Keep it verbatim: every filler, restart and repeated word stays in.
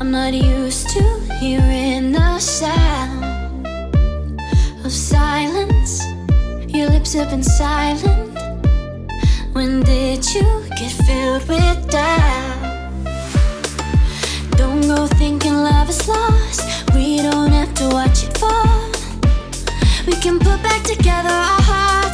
I'm not used to hearing the sound of silence. Your lips have been silent. When did you get filled with doubt? Don't go thinking love is lost. We don't have to watch it fall. We can put back together our hearts.